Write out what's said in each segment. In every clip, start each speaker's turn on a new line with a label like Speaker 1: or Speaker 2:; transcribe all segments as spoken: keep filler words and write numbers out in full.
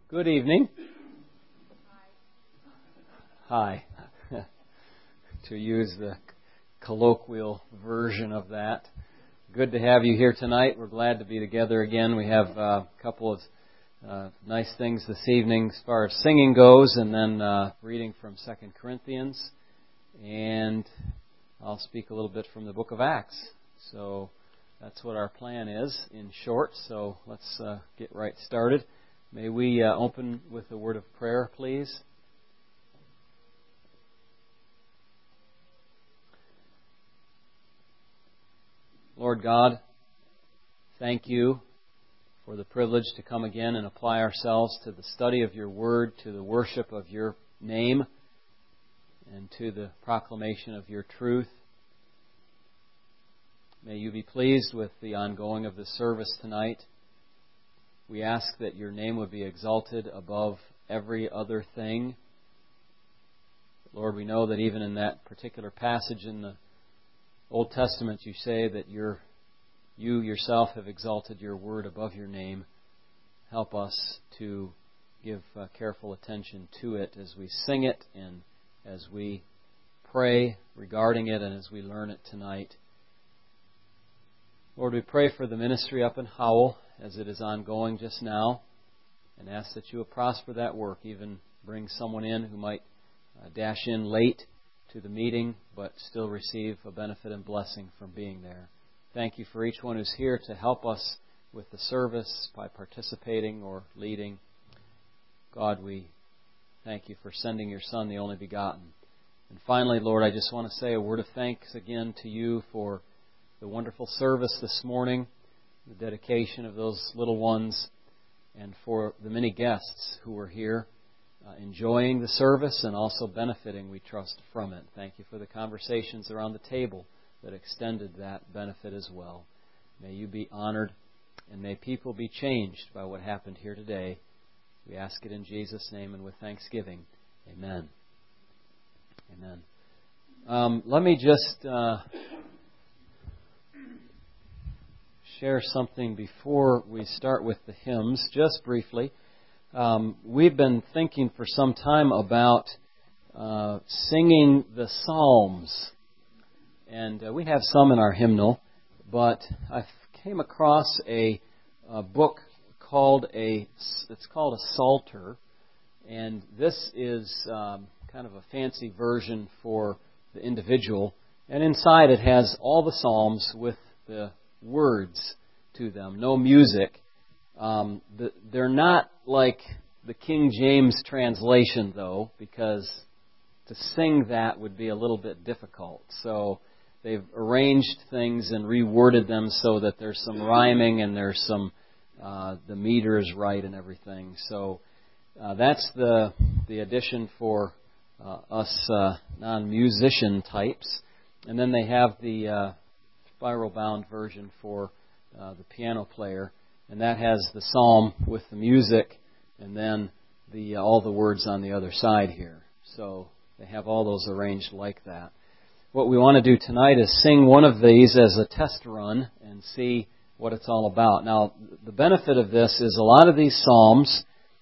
Speaker 1: Good evening. Hi. To use the colloquial version of that. Good to have you here tonight. We're glad to be together again. We have uh, a couple of uh, nice things this evening as far as singing goes, and then uh, reading from Second Corinthians. And I'll speak a little bit from the book of Acts. So that's what our plan is in short. So let's uh, get right started. May we uh, open with a word of prayer, please. Lord God, thank you for the privilege to come again and apply ourselves to the study of your word, to the worship of your name, and to the proclamation of your truth. May you be pleased with the ongoing of this service tonight. We ask that your name would be exalted above every other thing. Lord, we know that even in that particular passage in the Old Testament, you say that your, you yourself have exalted your word above your name. Help us to give uh, careful attention to it as we sing it and as we pray regarding it and as we learn it tonight. Lord, we pray for the ministry up in Howell as it is ongoing just now, and ask that you will prosper that work, even bring someone in who might uh, dash in late to the meeting, but still receive a benefit and blessing from being there. Thank you for each one who's here to help us with the service by participating or leading. God, we thank you for sending your Son, the only begotten. And finally, Lord, I just want to say a word of thanks again to you for the wonderful service this morning, the dedication of those little ones, and for the many guests who were here uh, enjoying the service and also benefiting, we trust, from it. Thank you for the conversations around the table that extended that benefit as well. May you be honored, and may people be changed by what happened here today. We ask it in Jesus' name and with thanksgiving. Amen. Amen. Um, let me just Uh, share something before we start with the hymns, just briefly. Um, we've been thinking for some time about uh, singing the Psalms, and uh, we have some in our hymnal, but I came across a, a book called a, it's called a Psalter, and this is um, kind of a fancy version for the individual, and inside it has all the Psalms with the words to them, no music. Um, the, they're not like the King James translation, though, because to sing that would be a little bit difficult. So they've arranged things and reworded them so that there's some rhyming and there's some uh, the meter is right and everything. So uh, that's the the addition for uh, us uh, non-musician types. And then they have the uh, spiral-bound version for uh, the piano player, and that has the psalm with the music, and then the uh, all the words on the other side here. So they have all those arranged like that. What we want to do tonight is sing one of these as a test run and see what it's all about. Now, the benefit of this is a lot of these psalms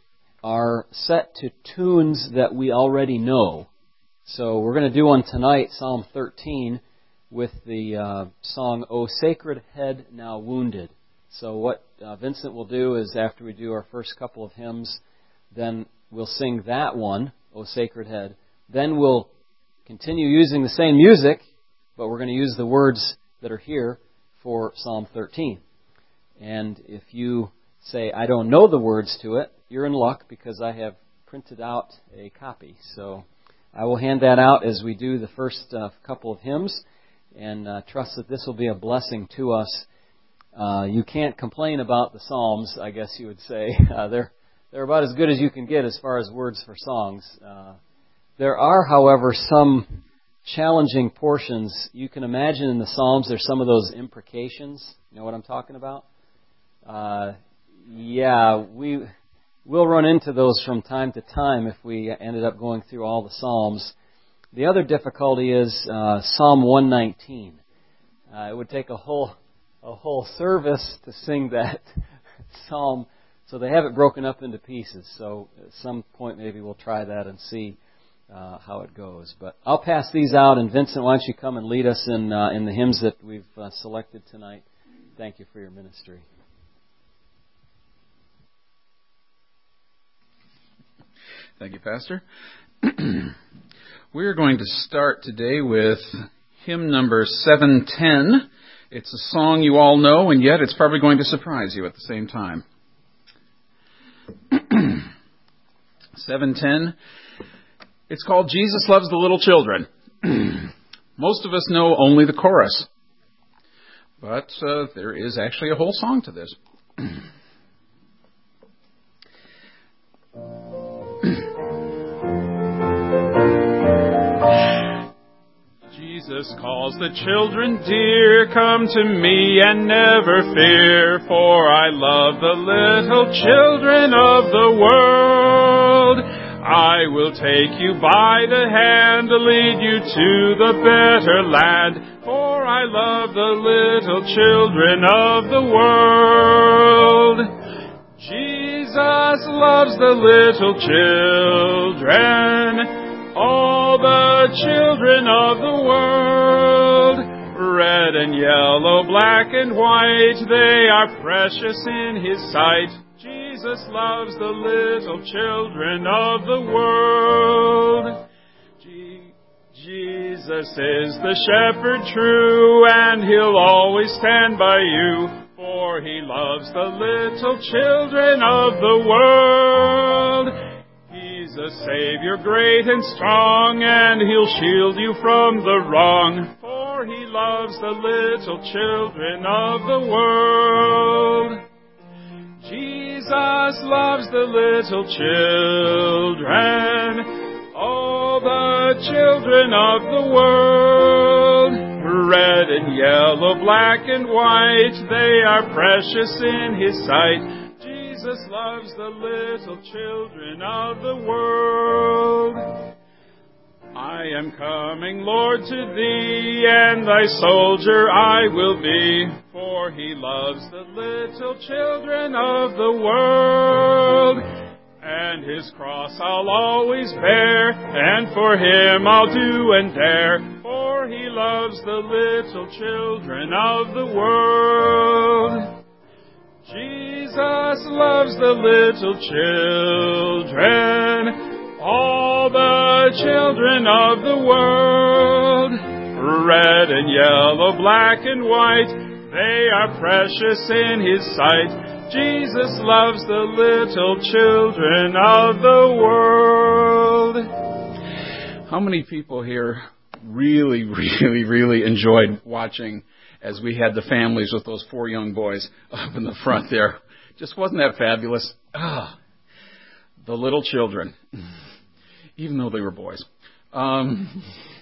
Speaker 1: are set to tunes that we already know. So we're going to do one tonight, Psalm thirteen, with the uh, song, O Sacred Head Now Wounded. So what uh, Vincent will do is after we do our first couple of hymns, then we'll sing that one, O Sacred Head. Then we'll continue using the same music, but we're going to use the words that are here for Psalm thirteen. And if you say, I don't know the words to it, you're in luck because I have printed out a copy. So I will hand that out as we do the first uh, couple of hymns. And uh, trust that this will be a blessing to us. Uh, you can't complain about the Psalms, I guess you would say. Uh, they're they're about as good as you can get as far as words for songs. Uh, there are, however, some challenging portions. You can imagine in the Psalms there's some of those imprecations. You know what I'm talking about? Uh, yeah, we we'll run into those from time to time if we ended up going through all the Psalms. The other difficulty is uh, Psalm one nineteen. Uh, it would take a whole a whole service to sing that psalm So they have it broken up into pieces. So at some point maybe we'll try that and see uh, how it goes. But I'll pass these out, and Vincent, why don't you come and lead us in uh, in the hymns that we've uh, selected tonight. Thank you for your ministry.
Speaker 2: Thank you, Pastor. We're going to start today with hymn number seven ten. It's a song you all know, and yet it's probably going to surprise you at the same time. seven ten. It's called Jesus Loves the Little Children. Most of us know only the chorus, but uh, there is actually a whole song to this. Jesus calls the children dear, come to me and never fear, for I love the little children of the world. I will take you by the hand, lead you to the better land, for I love the little children of the world. Jesus loves the little children, all the children of the world. Red and yellow, black and white, they are precious in His sight. Jesus loves the little children of the world. Je- Jesus is the shepherd true, and He'll always stand by you, for He loves the little children of the world. He's a Savior great and strong, and He'll shield you from the wrong, for He loves the little children of the world. Jesus loves the little children, all the children of the world. Red and yellow, black and white, they are precious in His sight. Jesus loves the little children of the world. I am coming, Lord, to Thee, and Thy soldier I will be, for He loves the little children of the world. And His cross I'll always bear, and for Him I'll do and dare, for He loves the little children of the world. Jesus loves the little children, all the children of the world. Red and yellow, black and white, they are precious in His sight. Jesus loves the little children of the world. How many people here really, really, really enjoyed watching as we had the families with those four young boys up in the front there? Just wasn't that fabulous? Ah, the little children, even though they were boys. Um,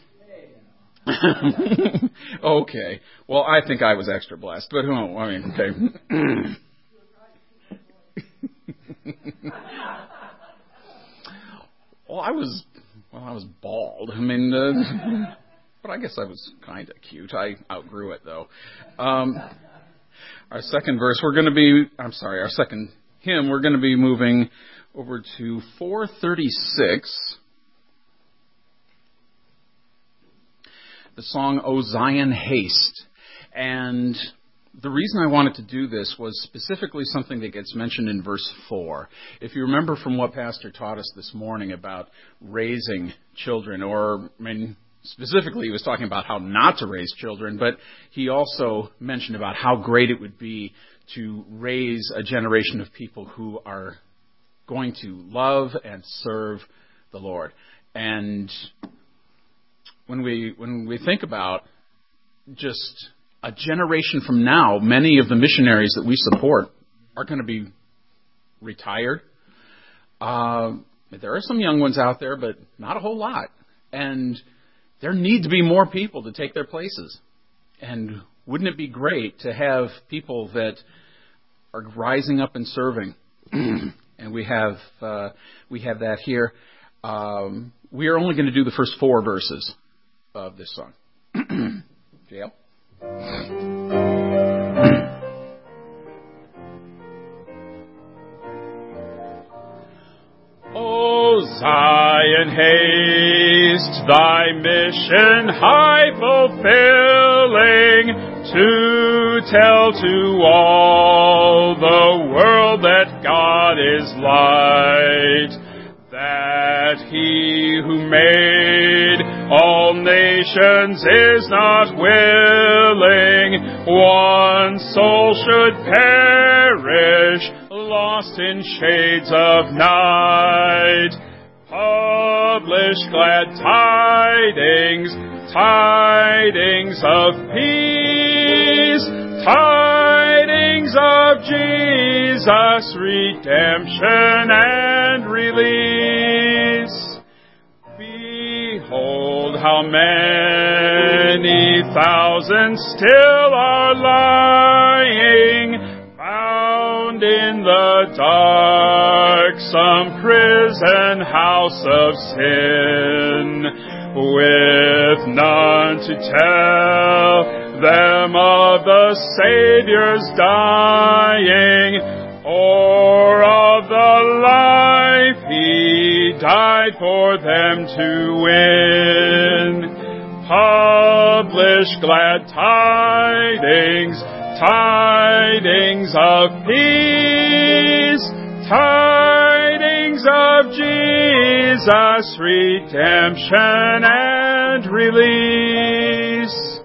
Speaker 2: okay. Well, I think I was extra blessed, but who knows? I mean, okay. well, I was, well, I was bald. I mean, uh, but I guess I was kind of cute. I outgrew it, though. Um, our second verse, we're going to be, I'm sorry, our second hymn, we're going to be moving over to four thirty-six. The song, O Zion Haste. And the reason I wanted to do this was specifically something that gets mentioned in verse four. If you remember from what Pastor taught us this morning about raising children, or, I mean, specifically he was talking about how not to raise children, but he also mentioned about how great it would be to raise a generation of people who are going to love and serve the Lord. And when we when we think about just a generation from now, many of the missionaries that we support are going to be retired. Uh, there are some young ones out there, but not a whole lot. And there need to be more people to take their places. And wouldn't it be great to have people that are rising up and serving? And we have uh, we have that here. Um, we are only going to do the first four verses of this song. J L? Zion, haste thy mission high fulfilling, to tell to all the world that God is light, that he who made all nations is not willing one soul should perish, lost in shades of night. Publish glad tidings, tidings of peace, tidings of Jesus, redemption and release. Behold how many thousands still are lying, bound in the dark, some prison house of sin, with none to tell them of the Savior's dying, or of the life He died for them to win. Publish glad tidings, tidings of peace, tidings of Jesus, redemption and release.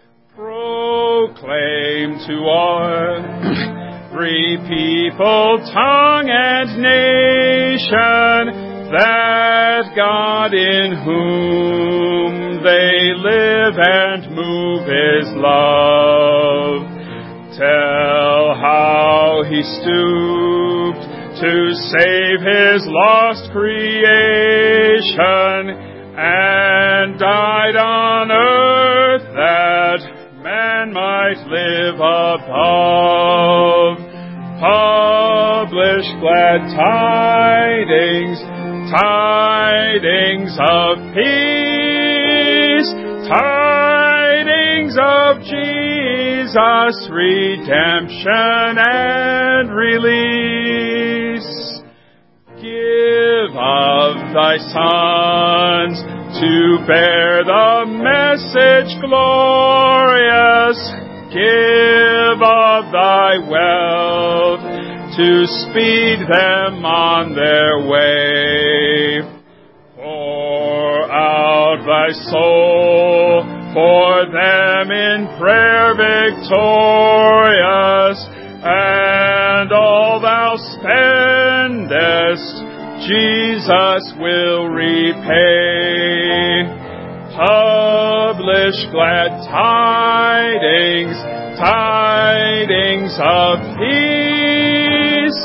Speaker 2: Proclaim to all, every people, tongue, and nation, that God in whom they live and move is love. Tell how He stooped to save His lost creation, and died on earth that man might live above. Publish glad tidings, tidings of peace, tidings of Jesus, redemption and release. Give of thy sons to bear the message glorious, give of thy wealth to speed them on their way. Pour out thy soul for them in prayer victorious, and all thou spendest Jesus will repay. Publish glad tidings, tidings of peace,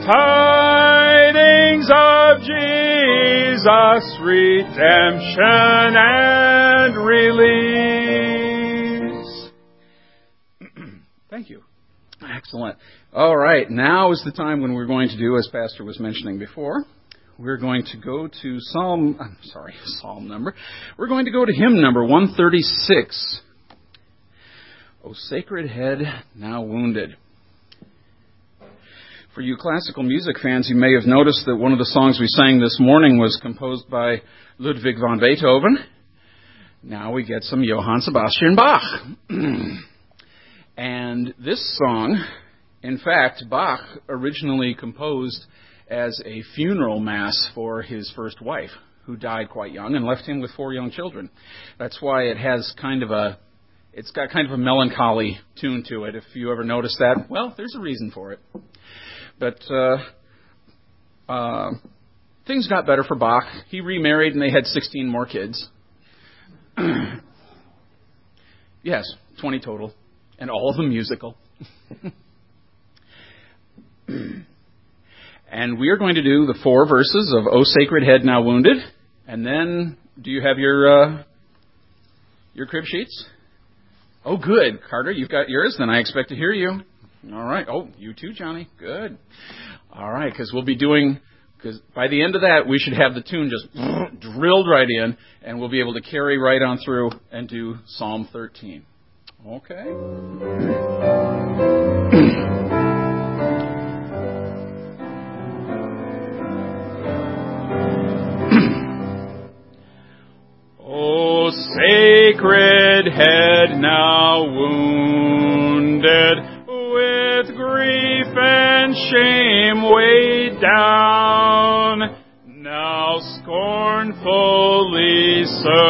Speaker 2: tidings of Jesus, redemption and release. Thank you. Excellent. All right, now is the time when we're going to do, as Pastor was mentioning before, we're going to go to Psalm, I'm sorry, Psalm number. We're going to go to hymn number one thirty-six. O sacred head, now wounded. For you classical music fans, you may have noticed that one of the songs we sang this morning was composed by Ludwig van Beethoven. Now we get some Johann Sebastian Bach. And this song, in fact, Bach originally composed as a funeral mass for his first wife, who died quite young and left him with four young children. That's why it has kind of a, it's got kind of a melancholy tune to it. If you ever noticed that, well, there's a reason for it. But uh, uh, things got better for Bach. He remarried and they had sixteen more kids. Yes, twenty total, and all of them musical. And we are going to do the four verses of O Sacred Head Now Wounded. And then, do you have your uh, your crib sheets? Oh, good. Carter, you've got yours. Then I expect to hear you. All right. Oh, you too, Johnny. Good. All right, because we'll be doing, because by the end of that, we should have the tune just drilled right in, and we'll be able to carry right on through and do Psalm thirteen. Okay.
Speaker 3: sacred head now wounded, with grief and shame weighed down, now scornfully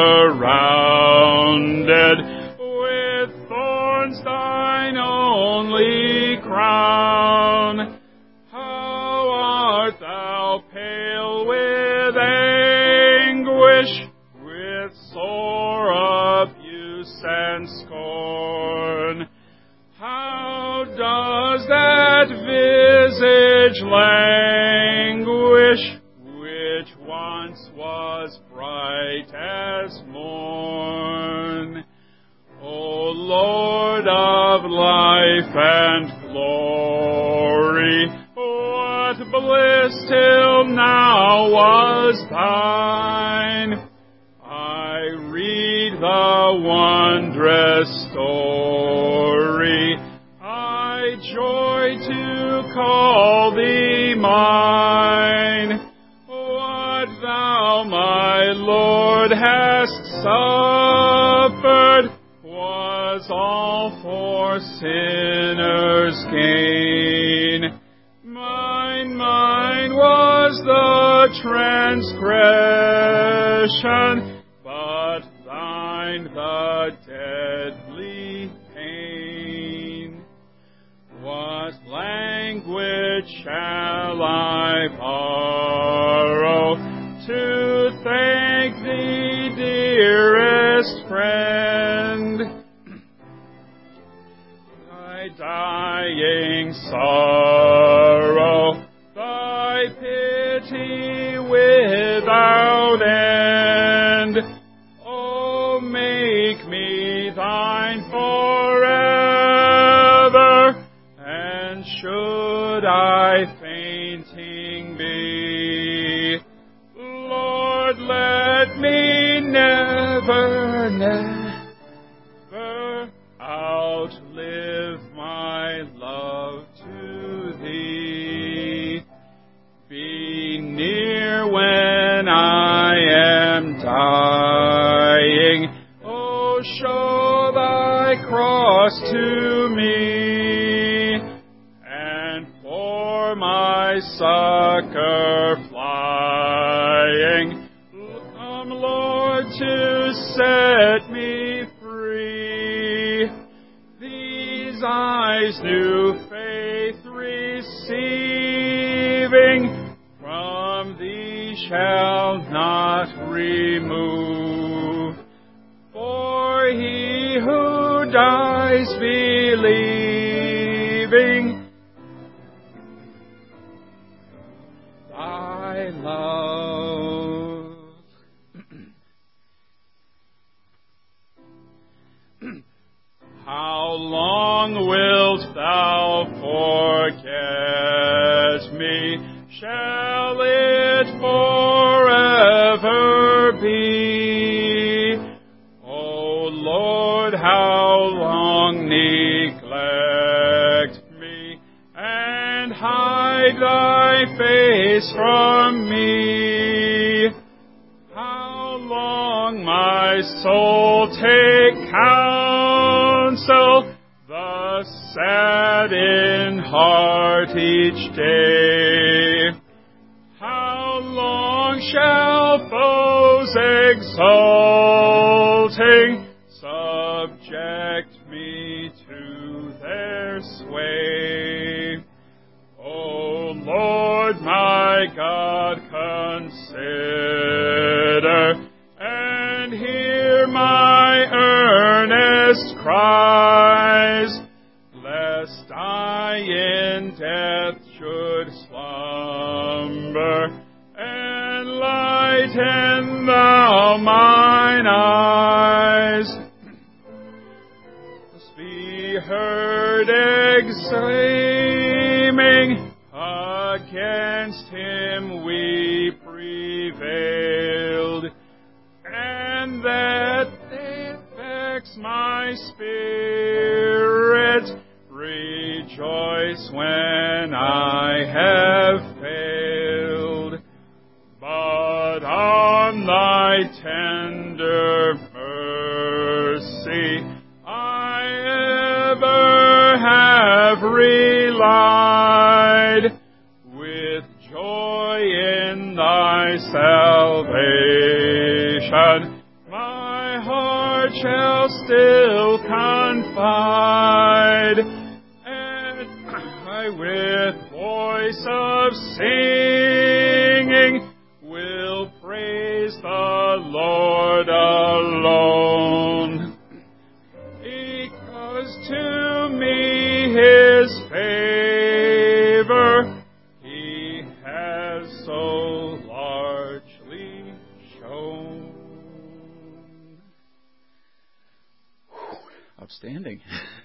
Speaker 3: surrounded, with thorns thine only crown. How art thou pale with anguish, with sore abuse and scorn. How does that visage languish, which once was bright as morn? O Lord of life and glory, what bliss till now was thine! I read the wondrous story, I joy to call thee mine. What thou, my Lord, hast suffered was all for sinners' gain. Mine, mine was the transgression, but thine the deadly pain. What language shall I borrow to thank thee, dearest friend? Thy dying sorrow, thy pity without end. Oh, make me thine forever, and should I fainting be, Lord, let me never, never outlive my love to thee. Be near when I am dying. Oh, show thy cross to me, and for my succor flying, come, Lord, to set me free. These eyes new faith receiving, from thee shall not remove. For he who dies believing thy love. How long wilt thou forget me? Shall it forever be? O Lord, how long neglect me, and hide thy face from me? How long, my soul, take counsel, thus sad in heart each day? How long shall foes exulting subject me to their sway? O Lord, my God, consider and hear my earnest cries, lest I in death should slumber. Enlighten thou mine eyes, be heard exclaiming, against him we prevailed, and that affects my spirit. Rejoice when I have failed, but on thy tender mercy salvation, my heart shall still confide, and I with voice of singing will praise the Lord alone, because to me His favor He has so largely shown.
Speaker 2: Outstanding.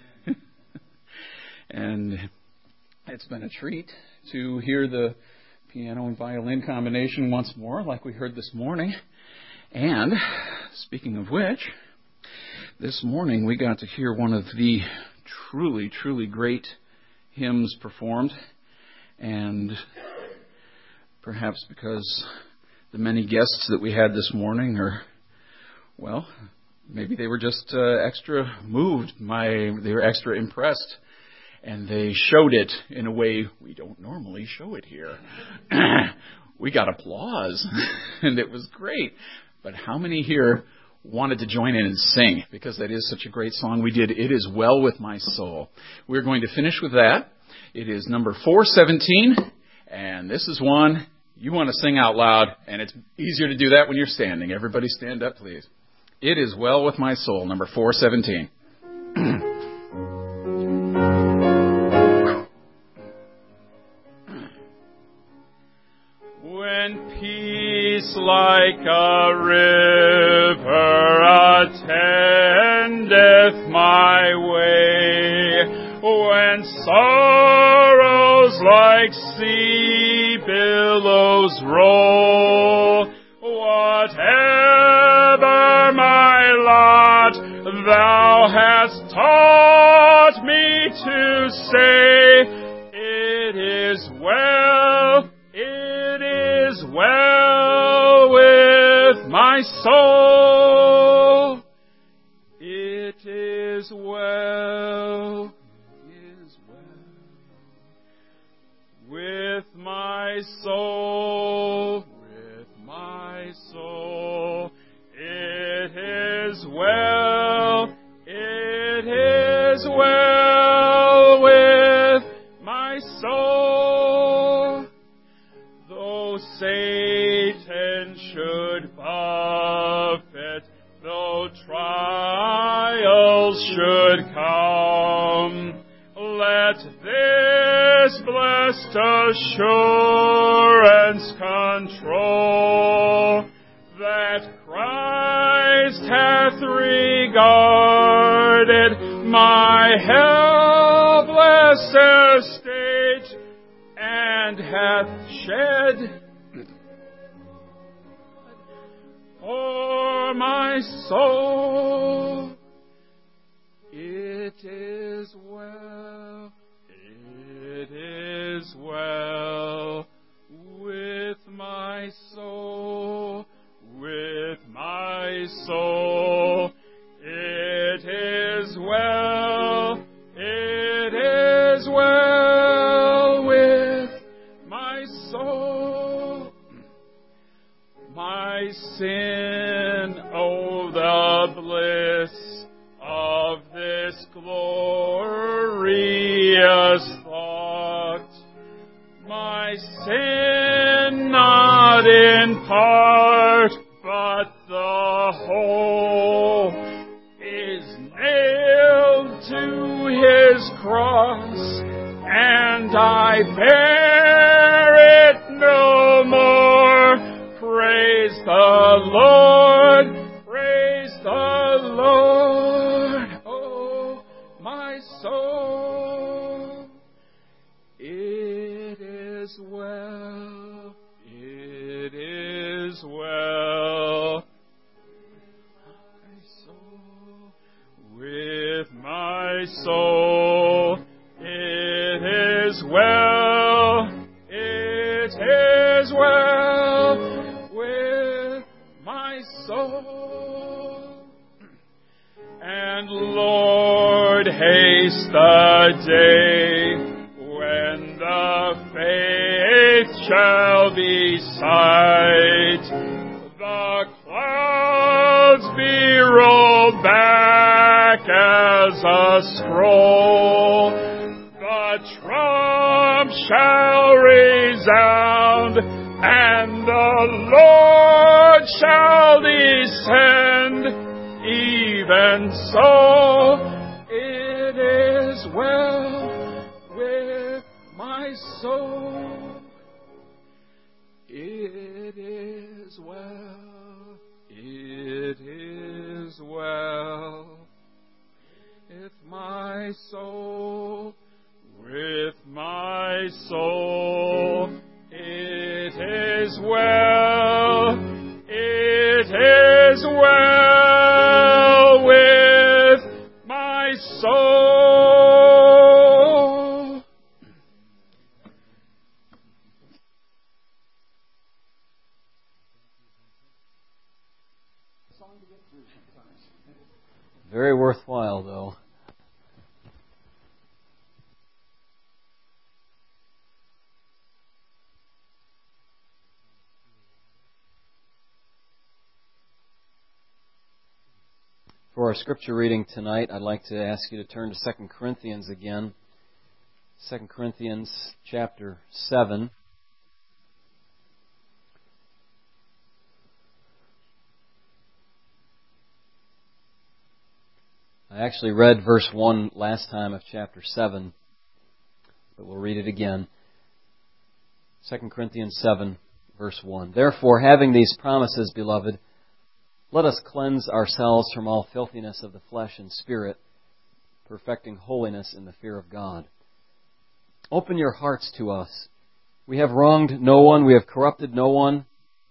Speaker 2: And it's been a treat to hear the piano and violin combination once more, like we heard this morning. And speaking of which, this morning we got to hear one of the truly, truly great hymns performed. And perhaps because the many guests that we had this morning are, well, maybe they were just uh, extra moved. My, they were extra impressed. And they showed it in a way we don't normally show it here. We got applause, and it was great. But how many here wanted to join in and sing? Because that is such a great song. We did It Is Well With My Soul. We're going to finish with that. It is number four seventeen, and this is one you want to sing out loud, and it's easier to do that when you're standing. Everybody stand up, please. It Is Well With My Soul, number four seventeen.
Speaker 3: When peace like a river attendeth my way, when sorrows like sea billows roll, whatever my lot, Thou hast taught me to say, it is well, it is well with my soul. It is well, it is well with my soul, with my soul. It is well, it is well with my soul. Though Satan should buffet, though trials should come, let this blessed assurance control, that Christ hath regarded my helpless estate, and hath shed for my soul. It is well, it is well with my soul, with my soul. It is well, it is well with my soul. My sin, oh, the bliss of this glorious thought. My sin not in part, but the whole is nailed to His cross, and I bear it no more. Praise the Lord, praise the Lord, oh, my soul. It is well, it is well with my soul. It is well, it is well with my soul. And Lord, haste the day when the faith shall be sight, a scroll, the trump shall resound, and the Lord shall descend. Even so, it is well with my soul. It is well, it is well with my soul, with my soul. It is well, it is well with my soul.
Speaker 1: Very worthwhile, though. For our scripture reading tonight, I'd like to ask you to turn to Second Corinthians again. Second Corinthians chapter seven. I actually read verse one last time of chapter seven, but we'll read it again. Second Corinthians seven, verse one. Therefore, having these promises, beloved, let us cleanse ourselves from all filthiness of the flesh and spirit, perfecting holiness in the fear of God. Open your hearts to us. We have wronged no one, we have corrupted no one,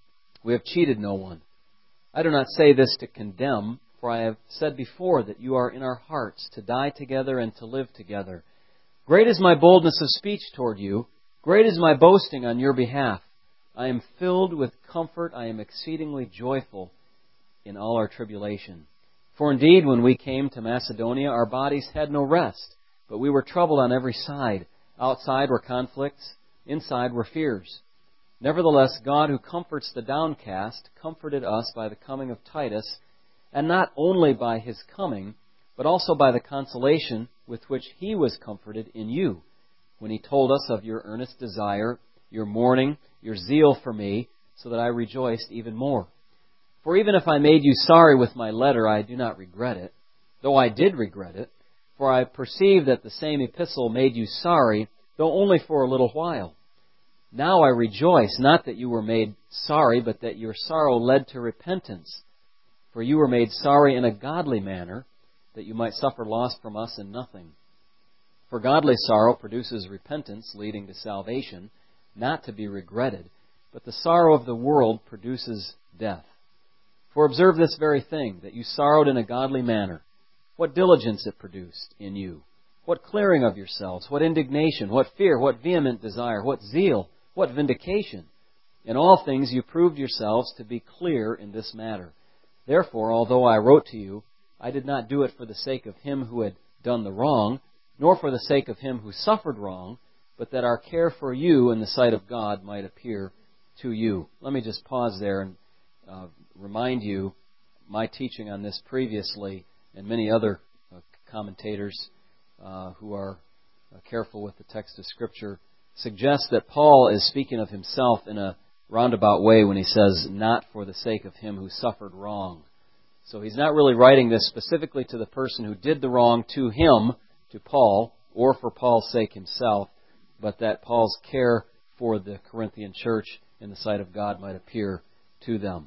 Speaker 1: we have cheated no one. I do not say this to condemn, for I have said before that you are in our hearts, to die together and to live together. Great is my boldness of speech toward you, great is my boasting on your behalf. I am filled with comfort, I am exceedingly joyful in all our tribulation. For indeed, when we came to Macedonia, our bodies had no rest, but we were troubled on every side. Outside were conflicts, inside were fears. Nevertheless, God, who comforts the downcast, comforted us by the coming of Titus, and not only by his coming, but also by the consolation with which he was comforted in you, when he told us of your earnest desire, your mourning, your zeal for me, so that I rejoiced even more. For even if I made you sorry with my letter, I do not regret it, though I did regret it, for I perceive that the same epistle made you sorry, though only for a little while. Now I rejoice, not that you were made sorry, but that your sorrow led to repentance. For you were made sorry in a godly manner, that you might suffer loss from us in nothing. For godly sorrow produces repentance, leading to salvation, not to be regretted, but the sorrow of the world produces death. For observe this very thing, that you sorrowed in a godly manner. What diligence it produced in you. What clearing of yourselves, what indignation, what fear, what vehement desire, what zeal, what vindication. In all things you proved yourselves to be clear in this matter. Therefore, although I wrote to you, I did not do it for the sake of him who had done the wrong, nor for the sake of him who suffered wrong, but that our care for you in the sight of God might appear to you. Let me just pause there and uh, remind you, my teaching on this previously, and many other uh, commentators uh, who are uh, careful with the text of Scripture, suggest that Paul is speaking of himself in a roundabout way when he says, not for the sake of him who suffered wrong. So he's not really writing this specifically to the person who did the wrong to him, to Paul, or for Paul's sake himself, but that Paul's care for the Corinthian church in the sight of God might appear to them.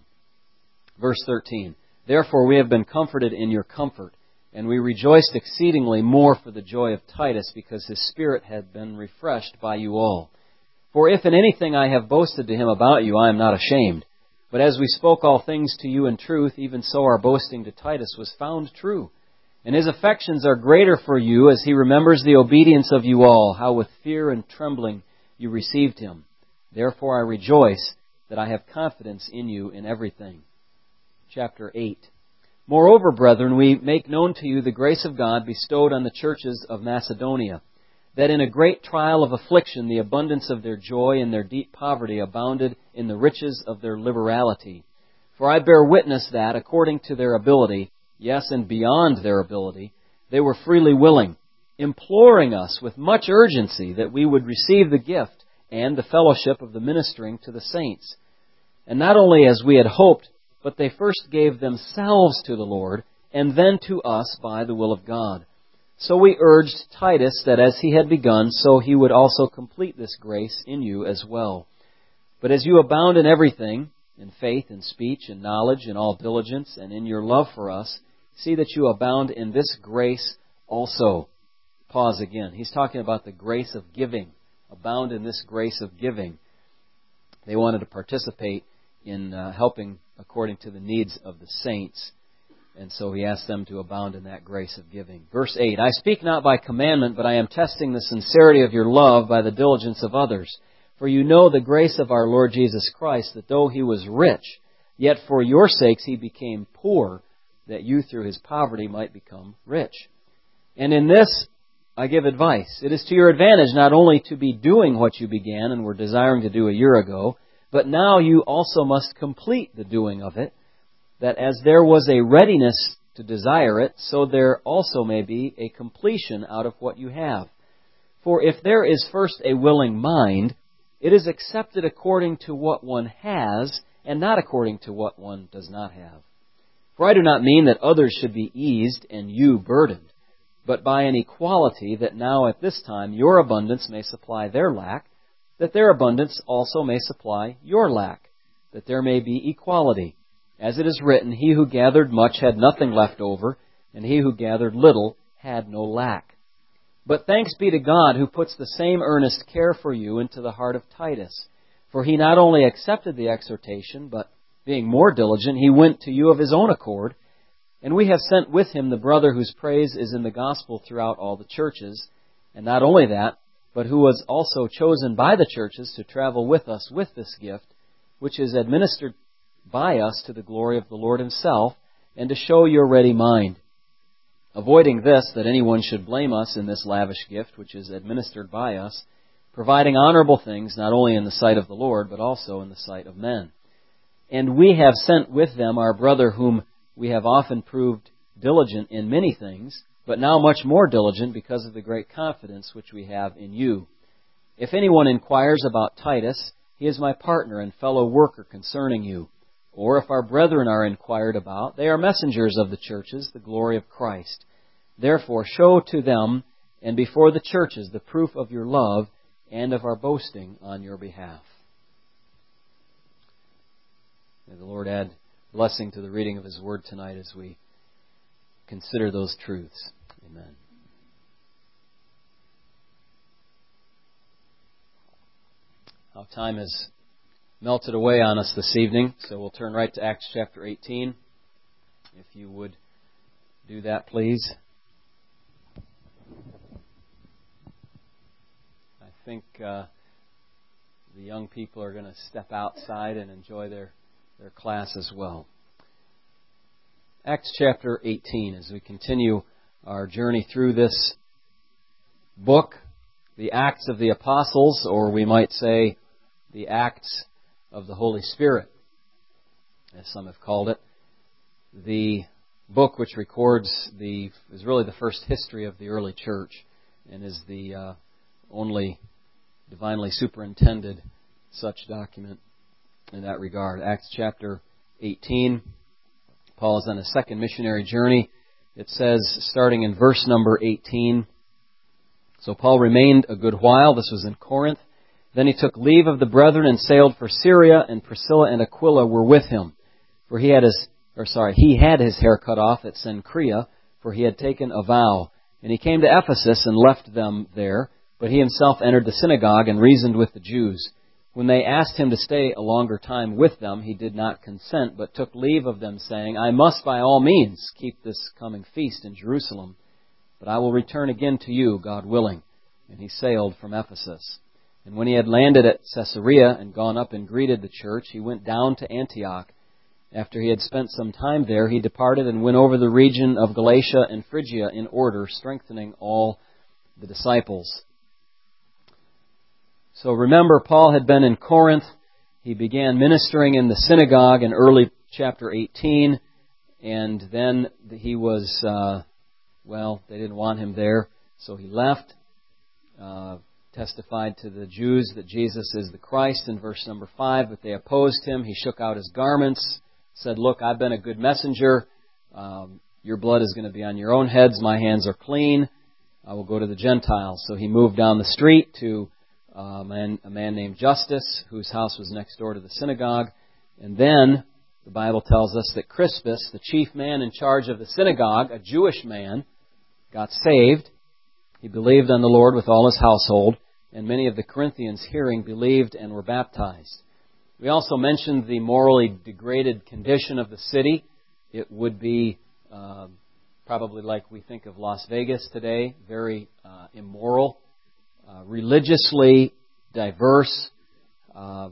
Speaker 1: Verse thirteen, therefore we have been comforted in your comfort, and we rejoiced exceedingly more for the joy of Titus, because his spirit had been refreshed by you all. For if in anything I have boasted to him about you, I am not ashamed. But as we spoke all things to you in truth, even so our boasting to Titus was found true. And his affections are greater for you, as he remembers the obedience of you all, how with fear and trembling you received him. Therefore I rejoice that I have confidence in you in everything. Chapter eight. Moreover, brethren, we make known to you the grace of God bestowed on the churches of Macedonia, that in a great trial of affliction the abundance of their joy and their deep poverty abounded in the riches of their liberality. For I bear witness that, according to their ability, yes, and beyond their ability, they They were freely willing, imploring us with much urgency that we would receive the gift and the fellowship of the ministering to the saints. And not only as we had hoped, but they first gave themselves to the Lord, and then to us by the will of God. So we urged Titus that as he had begun, so he would also complete this grace in you as well. But as you abound in everything, in faith, in speech, in knowledge, in all diligence, and in your love for us, see that you abound in this grace also. Pause again. He's talking about the grace of giving. Abound in this grace of giving. They wanted to participate in uh, helping according to the needs of the saints. And so he asked them to abound in that grace of giving. Verse eight, I speak not by commandment, but I am testing the sincerity of your love by the diligence of others. For you know the grace of our Lord Jesus Christ, that though he was rich, yet for your sakes he became poor, that you through his poverty might become rich. And in this I give advice. It is to your advantage not only to be doing what you began and were desiring to do a year ago, but now you also must complete the doing of it, that as there was a readiness to desire it, so there also may be a completion out of what you have. For if there is first a willing mind, it is accepted according to what one has, and not according to what one does not have. For I do not mean that others should be eased and you burdened, but by an equality that now at this time your abundance may supply their lack, that their abundance also may supply your lack, that there may be equality. As it is written, he who gathered much had nothing left over, and he who gathered little had no lack. But thanks be to God who puts the same earnest care for you into the heart of Titus. For he not only accepted the exhortation, but being more diligent, he went to you of his own accord. And we have sent with him the brother whose praise is in the gospel throughout all the churches. And not only that, but who was also chosen by the churches to travel with us with this gift, which is administered by us to the glory of the Lord himself, and to show your ready mind. Avoiding this, that anyone should blame us in this lavish gift, which is administered by us, providing honorable things not only in the sight of the Lord, but also in the sight of men. And we have sent with them our brother whom we have often proved diligent in many things, but now much more diligent because of the great confidence which we have in you. If anyone inquires about Titus, he is my partner and fellow worker concerning you. Or if our brethren are inquired about, they are messengers of the churches, the glory of Christ. Therefore show to them and before the churches the proof of your love and of our boasting on your behalf. May the Lord add blessing to the reading of his word tonight as we consider those truths. Amen. How time has melted away on us this evening, so we'll turn right to Acts chapter eighteen. If you would do that, please. I think uh, the young people are going to step outside and enjoy their, their class as well. Acts chapter eighteen, as we continue our journey through this book, the Acts of the Apostles, or we might say the Acts of the Holy Spirit, as some have called it. The book which records the is really the first history of the early church and is the uh, only divinely superintended such document in that regard. Acts chapter eighteen. Paul is on a second missionary journey. It says, starting in verse number eighteen, so Paul remained a good while. This was in Corinth. Then he took leave of the brethren and sailed for Syria, and Priscilla and Aquila were with him. For he had his, or sorry, he had his hair cut off at Cenchrea, for he had taken a vow. And he came to Ephesus and left them there, but he himself entered the synagogue and reasoned with the Jews. When they asked him to stay a longer time with them, he did not consent, but took leave of them, saying, I must by all means keep this coming feast in Jerusalem, but I will return again to you, God willing. And he sailed from Ephesus. And when he had landed at Caesarea and gone up and greeted the church, he went down to Antioch. After he had spent some time there, he departed and went over the region of Galatia and Phrygia in order, strengthening all the disciples. So remember, Paul had been in Corinth. He began ministering in the synagogue in early chapter eighteen, and then he was uh, well, they didn't want him there, so he left, uh, testified to the Jews that Jesus is the Christ in verse number five, but they opposed him. He shook out his garments, said, look, I've been a good messenger. Um, your blood is going to be on your own heads. My hands are clean. I will go to the Gentiles. So he moved down the street to uh, a, man, a man named Justus, whose house was next door to the synagogue. And then the Bible tells us that Crispus, the chief man in charge of the synagogue, a Jewish man, got saved. He believed on the Lord with all his household, and many of the Corinthians hearing believed and were baptized. We also mentioned the morally degraded condition of the city. It would be uh, probably like we think of Las Vegas today, very uh, immoral, uh, religiously diverse, uh,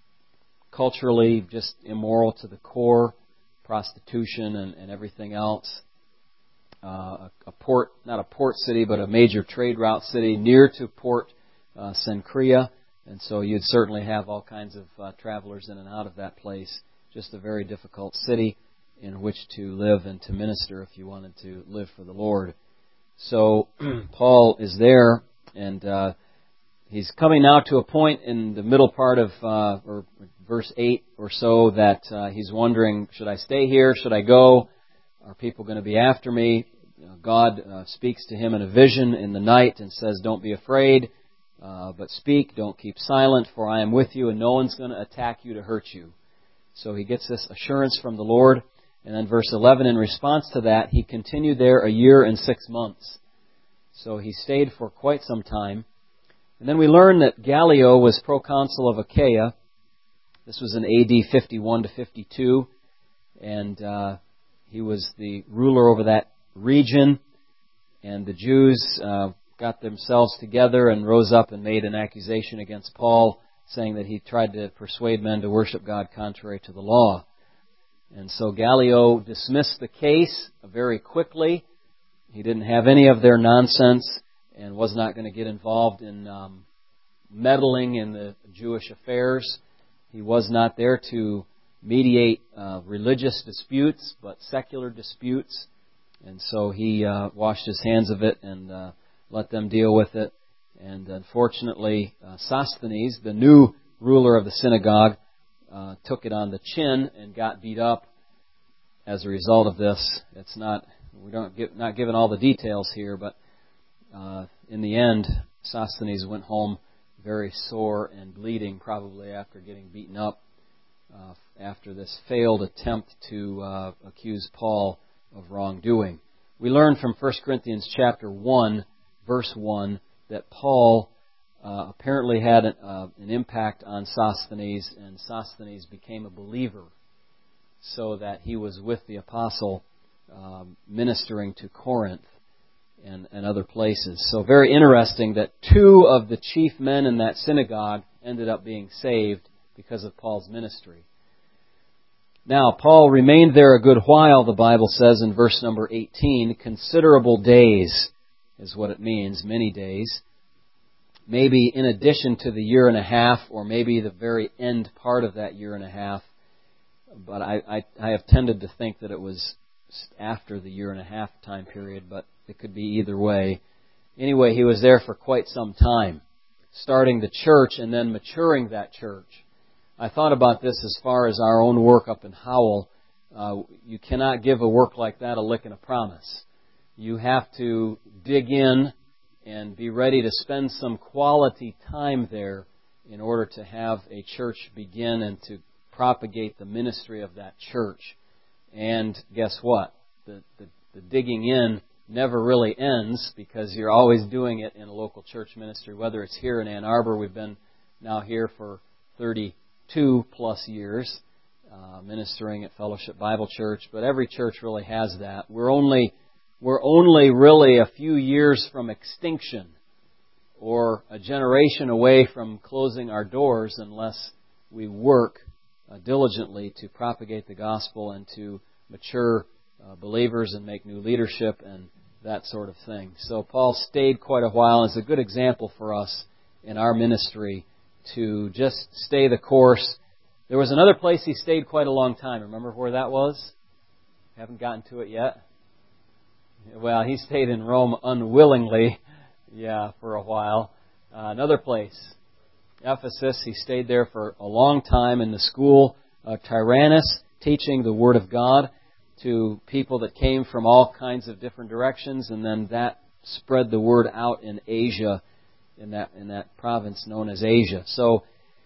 Speaker 1: culturally just immoral to the core, prostitution and, and everything else. Uh, a, a port, not a port city, but a major trade route city near to Port uh, Cenchrea. And so you'd certainly have all kinds of uh, travelers in and out of that place. Just a very difficult city in which to live and to minister if you wanted to live for the Lord. So Paul is there, and uh, he's coming now to a point in the middle part of uh, or verse eight or so that uh, he's wondering, should I stay here? Should I go? Are people going to be after me? You know, God uh, speaks to him in a vision in the night and says, don't be afraid, uh, but speak, don't keep silent, for I am with you and no one's going to attack you to hurt you. So he gets this assurance from the Lord. And then verse eleven, in response to that, he continued there a year and six months. So he stayed for quite some time. And then we learn that Gallio was proconsul of Achaia. This was in A D fifty-one to fifty-two. And uh, he was the ruler over that region. And the Jews uh, got themselves together and rose up and made an accusation against Paul, saying that he tried to persuade men to worship God contrary to the law. And so Gallio dismissed the case very quickly. He didn't have any of their nonsense and was not going to get involved in um, meddling in the Jewish affairs. He was not there to mediate uh, religious disputes, but secular disputes. And so he uh, washed his hands of it and uh, let them deal with it. And unfortunately, uh, Sosthenes, the new ruler of the synagogue, Uh, took it on the chin and got beat up as a result of this. It's not we don't get, not given all the details here, but uh, in the end, Sosthenes went home very sore and bleeding, probably after getting beaten up uh, after this failed attempt to uh, accuse Paul of wrongdoing. We learn from First Corinthians chapter one, verse one, that Paul Uh, apparently had an, uh, an impact on Sosthenes, and Sosthenes became a believer, so that he was with the apostle um, ministering to Corinth and, and other places. So very interesting that two of the chief men in that synagogue ended up being saved because of Paul's ministry. Now, Paul remained there a good while, the Bible says in verse number eighteen. Considerable days is what it means, many days. Maybe in addition to the year and a half, or maybe the very end part of that year and a half. But I, I, I have tended to think that it was after the year and a half time period, but it could be either way. Anyway, he was there for quite some time, starting the church and then maturing that church. I thought about this as far as our own work up in Howell. Uh, you cannot give a work like that a lick and a promise. You have to dig in and be ready to spend some quality time there in order to have a church begin and to propagate the ministry of that church. And guess what? The, the, the digging in never really ends, because you're always doing it in a local church ministry, whether it's here in Ann Arbor. We've been now here for thirty-two plus years, uh, ministering at Fellowship Bible Church, but every church really has that. We're only We're only really a few years from extinction or a generation away from closing our doors unless we work uh, diligently to propagate the gospel and to mature uh, believers and make new leadership and that sort of thing. So Paul stayed quite a while. It's a good example for us in our ministry to just stay the course. There was another place he stayed quite a long time. Remember where that was? Haven't gotten to it yet. Well, he stayed in Rome unwillingly, yeah, for a while. Uh, another place, Ephesus, he stayed there for a long time in the school of Tyrannus, teaching the Word of God to people that came from all kinds of different directions, and then that spread the word out in Asia, in that in that province known as Asia. So,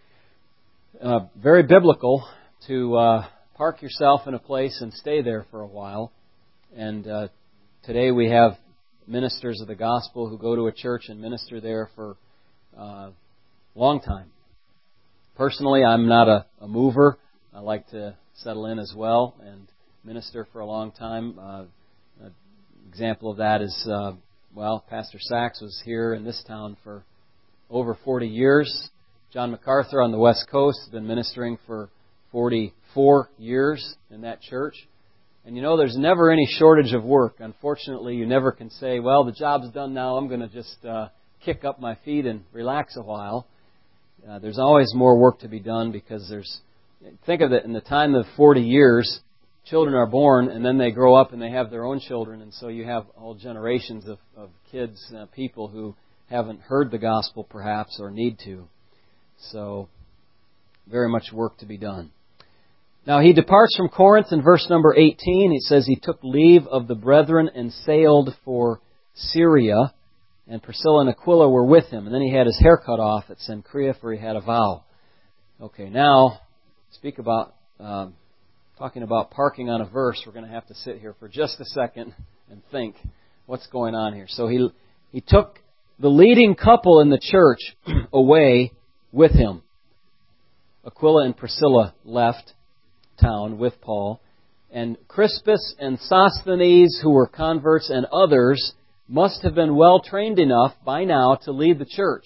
Speaker 1: uh, very biblical to uh, park yourself in a place and stay there for a while. And uh, today we have ministers of the gospel who go to a church and minister there for a uh, long time. Personally, I'm not a, a mover. I like to settle in as well and minister for a long time. Uh, an example of that is, uh, well, Pastor Sachs was here in this town for over forty years. John MacArthur on the West Coast has been ministering for forty-four years in that church. And you know, there's never any shortage of work. Unfortunately, you never can say, well, the job's done now, I'm going to just uh, kick up my feet and relax a while. Uh, there's always more work to be done because there's, think of it, in the time of forty years, children are born and then they grow up and they have their own children. And so you have whole generations of, of kids, uh, people who haven't heard the gospel perhaps or need to. So, very much work to be done. Now, he departs from Corinth in verse number eighteen. He says he took leave of the brethren and sailed for Syria. And Priscilla and Aquila were with him. And then he had his hair cut off at Cenchrea, for he had a vow. Okay, now, speak about, um, talking about parking on a verse. We're going to have to sit here for just a second and think what's going on here. So he he took the leading couple in the church away with him. Aquila and Priscilla left town with Paul. And Crispus and Sosthenes, who were converts, and others must have been well trained enough by now to lead the church.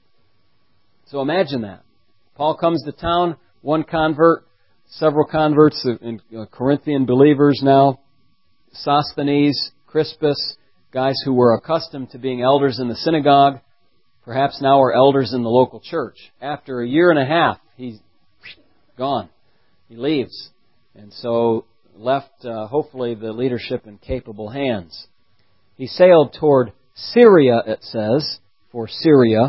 Speaker 1: So imagine that. Paul comes to town, one convert, several converts, in Corinthian believers now. Sosthenes, Crispus, guys who were accustomed to being elders in the synagogue, perhaps now are elders in the local church. After a year and a half, he's gone. He leaves. And so left, uh, hopefully, the leadership in capable hands. He sailed toward Syria, it says, for Syria,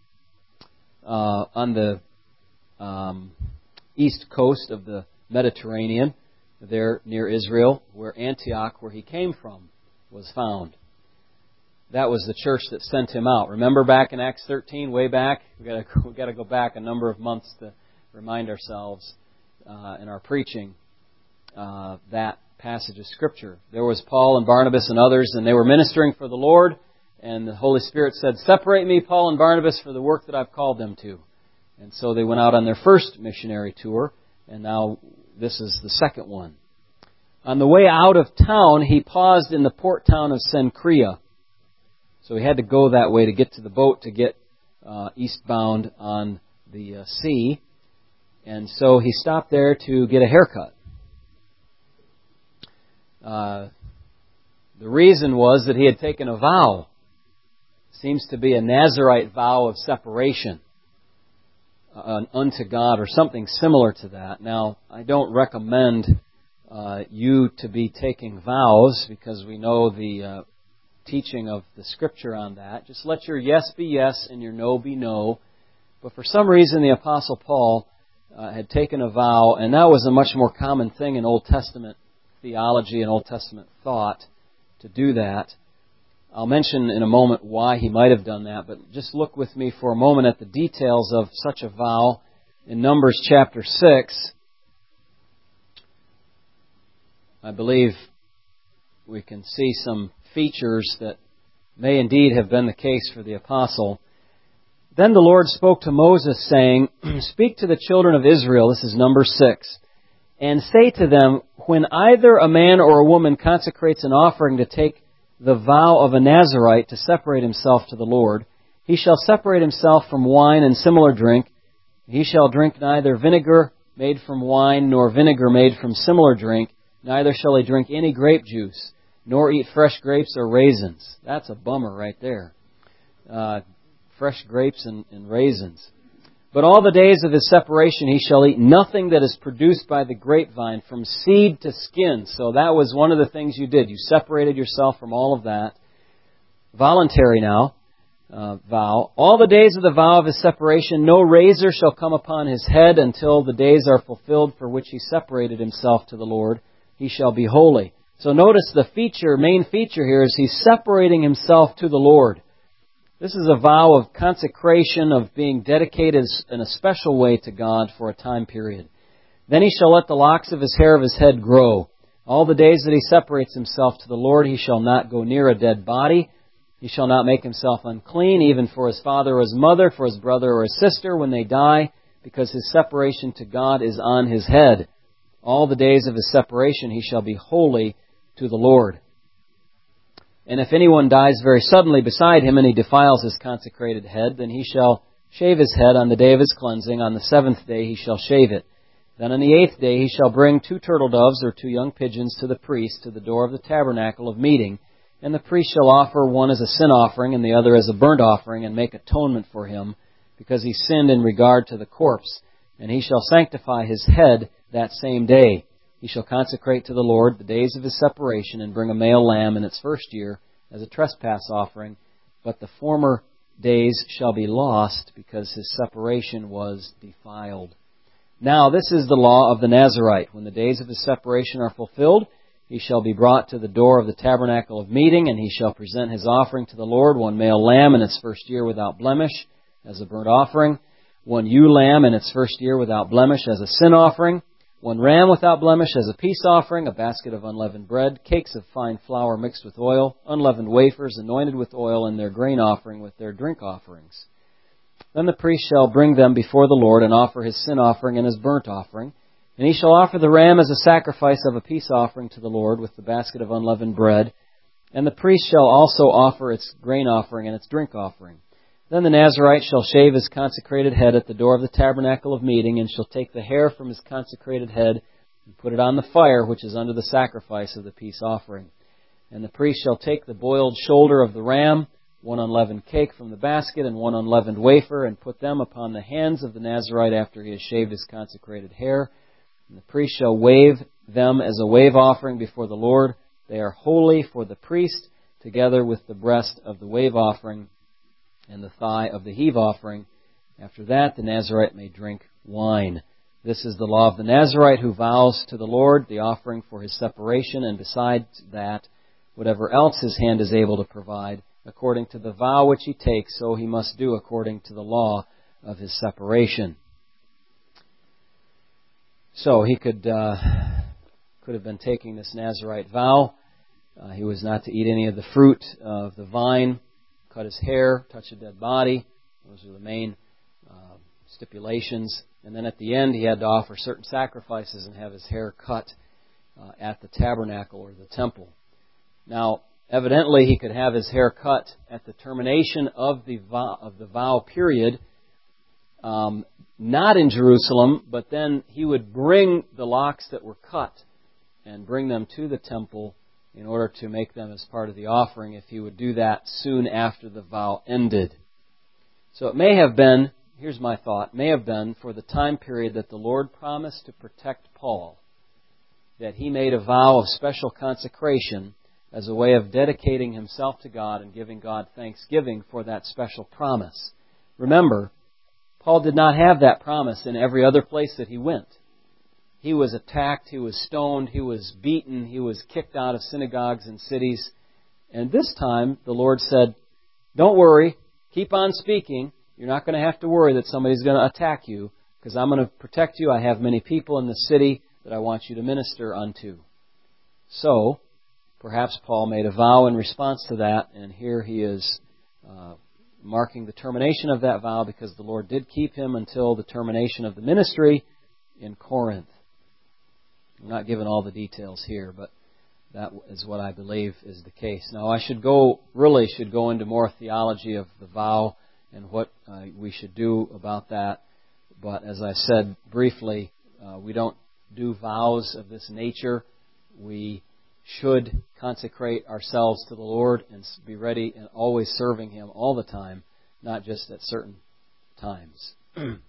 Speaker 1: uh, on the um, east coast of the Mediterranean, there near Israel, where Antioch, where he came from, was found. That was the church that sent him out. Remember back in Acts thirteen, way back? We've got to, we've got to go back a number of months to remind ourselves uh, in our preaching uh, that passage of Scripture. There was Paul and Barnabas and others, and they were ministering for the Lord, and the Holy Spirit said, "Separate me, Paul and Barnabas, for the work that I've called them to." And so they went out on their first missionary tour, and now this is the second one. On the way out of town, he paused in the port town of Cenchrea. So he had to go that way to get to the boat to get uh, eastbound on the uh, sea. And so he stopped there to get a haircut. Uh, the reason was that he had taken a vow. Seems to be a Nazirite vow of separation uh, unto God, or something similar to that. Now, I don't recommend uh, you to be taking vows, because we know the uh, teaching of the Scripture on that. Just let your yes be yes and your no be no. But for some reason, the Apostle Paul uh, had taken a vow, and that was a much more common thing in Old Testament theology and Old Testament thought to do that. I'll mention in a moment why he might have done that, but just look with me for a moment at the details of such a vow in Numbers chapter six. I believe we can see some features that may indeed have been the case for the apostle. Then the Lord spoke to Moses, saying, "Speak to the children of Israel," this is number six, "and say to them, when either a man or a woman consecrates an offering to take the vow of a Nazirite to separate himself to the Lord, he shall separate himself from wine and similar drink. He shall drink neither vinegar made from wine nor vinegar made from similar drink, neither shall he drink any grape juice, nor eat fresh grapes or raisins." That's a bummer right there. Uh, fresh grapes and, and raisins. But all the days of his separation he shall eat nothing that is produced by the grapevine, from seed to skin. So that was one of the things you did. You separated yourself from all of that. Voluntary now, uh, vow. All the days of the vow of his separation, no razor shall come upon his head until the days are fulfilled for which he separated himself to the Lord. He shall be holy. So notice the feature, main feature here is he's separating himself to the Lord. This is a vow of consecration, of being dedicated in a special way to God for a time period. Then he shall let the locks of his hair of his head grow. All the days that he separates himself to the Lord, he shall not go near a dead body. He shall not make himself unclean, even for his father or his mother, for his brother or his sister when they die, because his separation to God is on his head. All the days of his separation he shall be holy to the Lord. And if anyone dies very suddenly beside him, and he defiles his consecrated head, then he shall shave his head on the day of his cleansing. On the seventh day he shall shave it. Then on the eighth day he shall bring two turtle doves or two young pigeons to the priest to the door of the tabernacle of meeting. And the priest shall offer one as a sin offering and the other as a burnt offering, and make atonement for him, because he sinned in regard to the corpse. And he shall sanctify his head that same day. He shall consecrate to the Lord the days of his separation, and bring a male lamb in its first year as a trespass offering. But the former days shall be lost, because his separation was defiled. Now this is the law of the Nazirite. When the days of his separation are fulfilled, he shall be brought to the door of the tabernacle of meeting, and he shall present his offering to the Lord, one male lamb in its first year without blemish as a burnt offering, one ewe lamb in its first year without blemish as a sin offering, one ram without blemish as a peace offering, a basket of unleavened bread, cakes of fine flour mixed with oil, unleavened wafers anointed with oil, and their grain offering with their drink offerings. Then the priest shall bring them before the Lord, and offer his sin offering and his burnt offering. And he shall offer the ram as a sacrifice of a peace offering to the Lord with the basket of unleavened bread. And the priest shall also offer its grain offering and its drink offering. Then the Nazirite shall shave his consecrated head at the door of the tabernacle of meeting, and shall take the hair from his consecrated head and put it on the fire which is under the sacrifice of the peace offering. And the priest shall take the boiled shoulder of the ram, one unleavened cake from the basket, and one unleavened wafer, and put them upon the hands of the Nazirite after he has shaved his consecrated hair. And the priest shall wave them as a wave offering before the Lord. They are holy for the priest, together with the breast of the wave offering and the thigh of the heave offering. After that, the Nazirite may drink wine. This is the law of the Nazirite who vows to the Lord the offering for his separation, and besides that, whatever else his hand is able to provide, according to the vow which he takes, so he must do according to the law of his separation. So he could uh, could have been taking this Nazirite vow. Uh, he was not to eat any of the fruit of the vine, cut his hair, touch a dead body. Those are the main uh, stipulations. And then at the end, he had to offer certain sacrifices and have his hair cut uh, at the tabernacle or the temple. Now, evidently, he could have his hair cut at the termination of the vow, of the vow period, um, not in Jerusalem, but then he would bring the locks that were cut and bring them to the temple in order to make them as part of the offering, if he would do that soon after the vow ended. So it may have been, here's my thought, may have been for the time period that the Lord promised to protect Paul, that he made a vow of special consecration as a way of dedicating himself to God and giving God thanksgiving for that special promise. Remember, Paul did not have that promise in every other place that he went. He was attacked, he was stoned, he was beaten, he was kicked out of synagogues and cities. And this time, the Lord said, don't worry, keep on speaking. You're not going to have to worry that somebody's going to attack you, because I'm going to protect you. I have many people in the city that I want you to minister unto. So, perhaps Paul made a vow in response to that, and here he is uh, marking the termination of that vow, because the Lord did keep him until the termination of the ministry in Corinth. I'm not giving all the details here, but that is what I believe is the case. Now, I should go, really should go into more theology of the vow and what uh, we should do about that. But as I said briefly, uh, we don't do vows of this nature. We should consecrate ourselves to the Lord and be ready and always serving Him all the time, not just at certain times.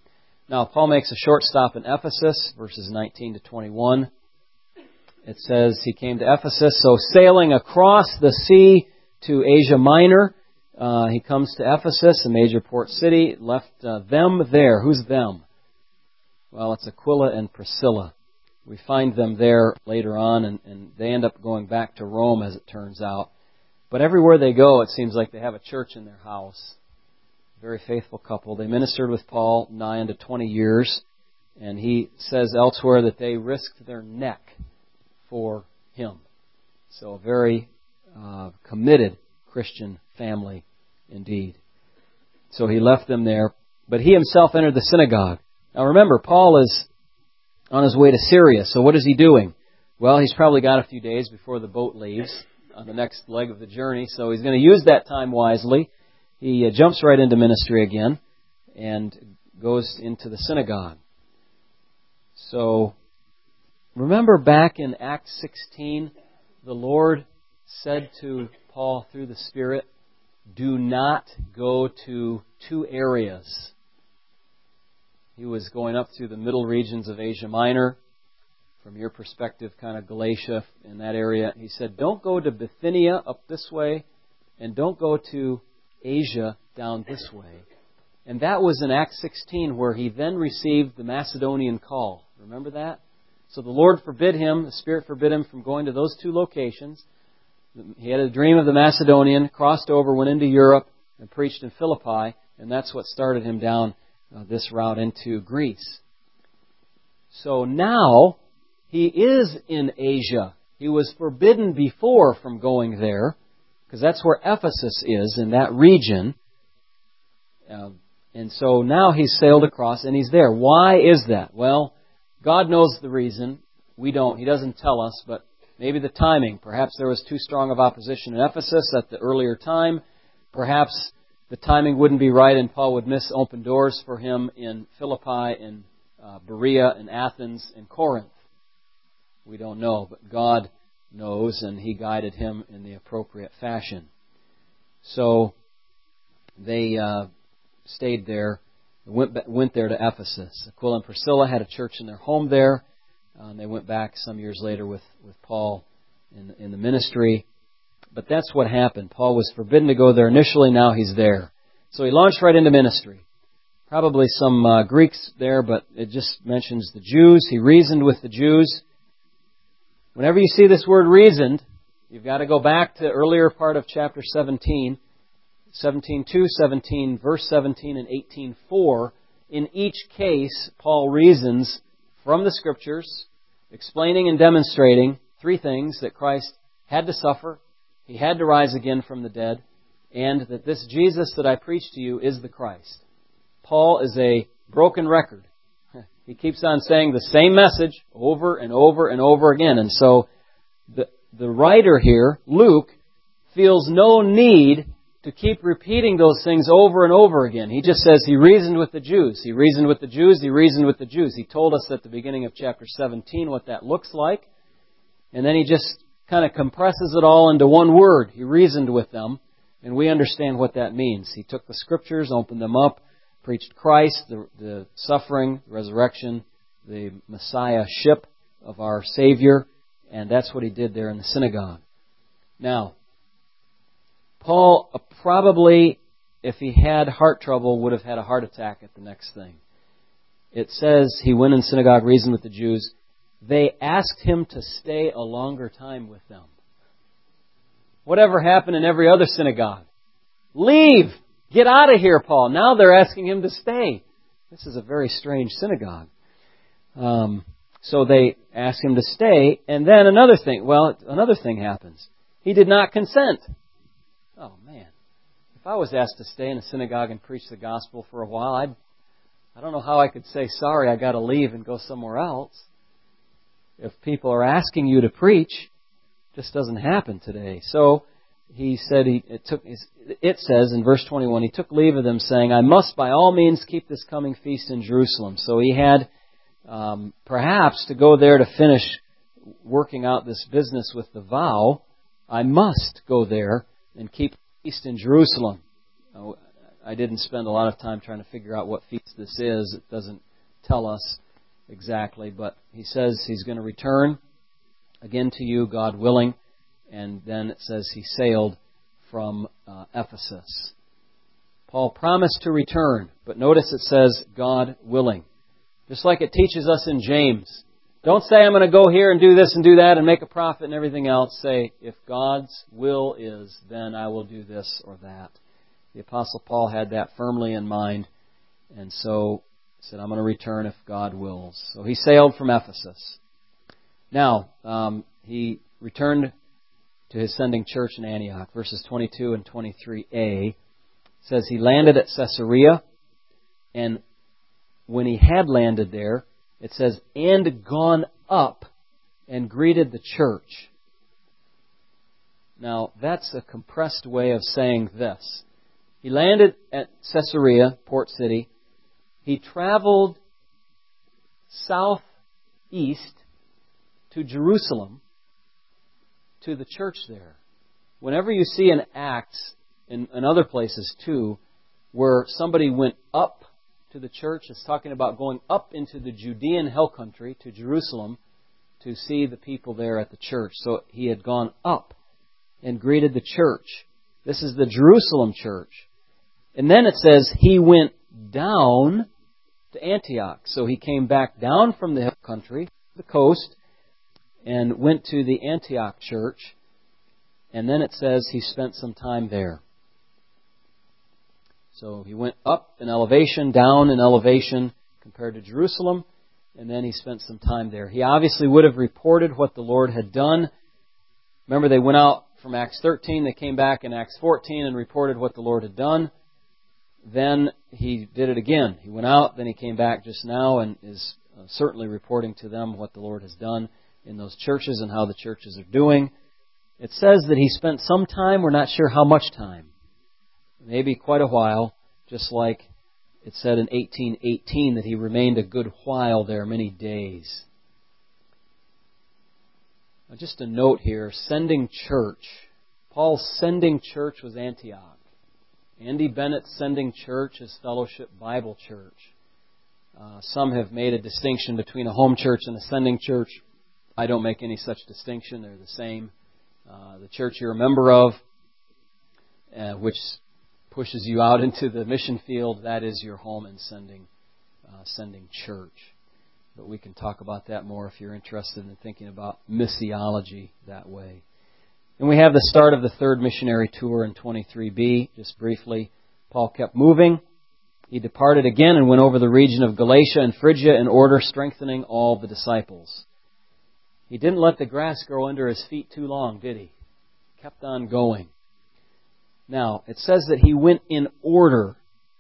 Speaker 1: Now, Paul makes a short stop in Ephesus, verses nineteen to twenty-one. It says he came to Ephesus, so sailing across the sea to Asia Minor, uh, he comes to Ephesus, a major port city, left uh, them there. Who's them? Well, it's Aquila and Priscilla. We find them there later on, and, and they end up going back to Rome, as it turns out. But everywhere they go, it seems like they have a church in their house. Very faithful couple. They ministered with Paul nigh unto twenty years, and he says elsewhere that they risked their neck for him. So a very uh, committed Christian family indeed. So he left them there, but he himself entered the synagogue. Now remember, Paul is on his way to Syria, so what is he doing? Well, he's probably got a few days before the boat leaves on the next leg of the journey, so he's going to use that time wisely. He uh, jumps right into ministry again and goes into the synagogue. So, remember back in Acts sixteen, the Lord said to Paul through the Spirit, do not go to two areas. He was going up through the middle regions of Asia Minor, from your perspective, kind of Galatia in that area. He said, don't go to Bithynia up this way, and don't go to Asia down this way. And that was in Acts sixteen, where he then received the Macedonian call. Remember that? So the Lord forbid him, the Spirit forbid him from going to those two locations. He had a dream of the Macedonian, crossed over, went into Europe, and preached in Philippi, and that's what started him down uh, this route into Greece. So now he is in Asia. He was forbidden before from going there, because that's where Ephesus is, in that region. Uh, and so now he's sailed across and he's there. Why is that? Well, God knows the reason. We don't. He doesn't tell us, but maybe the timing. Perhaps there was too strong of opposition in Ephesus at the earlier time. Perhaps the timing wouldn't be right and Paul would miss open doors for him in Philippi, in uh, Berea, in Athens, in Corinth. We don't know, but God knows, and He guided him in the appropriate fashion. So they uh, stayed there, went went there to Ephesus. Aquila and Priscilla had a church in their home there, uh, and they went back some years later with, with Paul in, in the ministry. But that's what happened. Paul was forbidden to go there initially, now he's there. So he launched right into ministry. Probably some uh, Greeks there, but it just mentions the Jews. He reasoned with the Jews. Whenever you see this word reasoned, you've got to go back to the earlier part of chapter seventeen, seventeen two, seventeen, verse seventeen, and eighteen four. In each case, Paul reasons from the Scriptures, explaining and demonstrating three things: that Christ had to suffer, He had to rise again from the dead, and that this Jesus that I preach to you is the Christ. Paul is a broken record. He keeps on saying the same message over and over and over again. And so the, the writer here, Luke, feels no need to keep repeating those things over and over again. He just says he reasoned with the Jews. He reasoned with the Jews. He reasoned with the Jews. He told us at the beginning of chapter seventeen what that looks like. And then he just kind of compresses it all into one word. He reasoned with them. And we understand what that means. He took the Scriptures, opened them up, preached Christ, the, the suffering, the resurrection, the Messiahship of our Savior, and that's what he did there in the synagogue. Now, Paul probably, if he had heart trouble, would have had a heart attack at the next thing. It says he went in synagogue, reasoned with the Jews. They asked him to stay a longer time with them. Whatever happened in every other synagogue? Leave! Get out of here, Paul. Now they're asking him to stay. This is a very strange synagogue. Um, so they ask him to stay, and then another thing. Well, another thing happens. He did not consent. Oh, man. If I was asked to stay in a synagogue and preach the gospel for a while, I'd, I don't know how I could say, sorry, I got to leave and go somewhere else. If people are asking you to preach, it just doesn't happen today. So he said, he, it took. It says in verse twenty-one, he took leave of them, saying, I must by all means keep this coming feast in Jerusalem. So he had um, perhaps to go there to finish working out this business with the vow. I must go there and keep the feast in Jerusalem. Oh, I didn't spend a lot of time trying to figure out what feast this is. It doesn't tell us exactly, but he says he's going to return again to you, God willing, and then it says he sailed from uh, Ephesus. Paul promised to return, but notice it says God willing. Just like it teaches us in James. Don't say I'm going to go here and do this and do that and make a profit and everything else. Say, if God's will is, then I will do this or that. The Apostle Paul had that firmly in mind, and so he said, I'm going to return if God wills. So he sailed from Ephesus. Now, um, he returned to his sending church in Antioch. Verses twenty-two and twenty-three a says he landed at Caesarea, and when he had landed there, it says, and gone up and greeted the church. Now, that's a compressed way of saying this. He landed at Caesarea, port city. He traveled southeast to Jerusalem, to the church there. Whenever you see in Acts, in, in other places too, where somebody went up to the church, it's talking about going up into the Judean hill country to Jerusalem to see the people there at the church. So he had gone up and greeted the church. This is the Jerusalem church. And then it says he went down to Antioch. So he came back down from the hill country, the coast, and went to the Antioch church. And then it says he spent some time there. So he went up in elevation, down in elevation compared to Jerusalem, and then he spent some time there. He obviously would have reported what the Lord had done. Remember, they went out from Acts thirteen, they came back in Acts fourteen and reported what the Lord had done. Then he did it again. He went out, then he came back just now and is uh, certainly reporting to them what the Lord has done in those churches and how the churches are doing. It says that he spent some time, we're not sure how much time. Maybe quite a while, just like it said in eighteen eighteen that he remained a good while there, many days. Now just a note here, sending church. Paul's sending church was Antioch. Andy Bennett's sending church is Fellowship Bible Church. Uh, some have made a distinction between a home church and a sending church. I don't make any such distinction. They're the same. Uh, the church you're a member of, uh, which pushes you out into the mission field, that is your home and sending uh, sending church. But we can talk about that more if you're interested in thinking about missiology that way. And we have the start of the third missionary tour in twenty-three b, just briefly. Paul kept moving. He departed again and went over the region of Galatia and Phrygia in order, strengthening all the disciples. He didn't let the grass grow under his feet too long, did he? Kept on going. Now, it says that he went in order,